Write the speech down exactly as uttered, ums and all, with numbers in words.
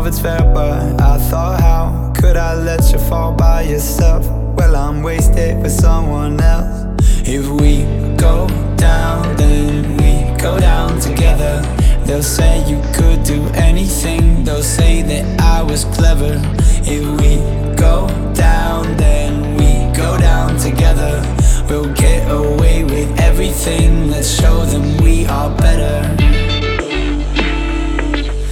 if it's fair, but I thought, how could I let you fall by yourself? Well, I'm wasted with someone else. If we go down, then we go down together. They'll say you could do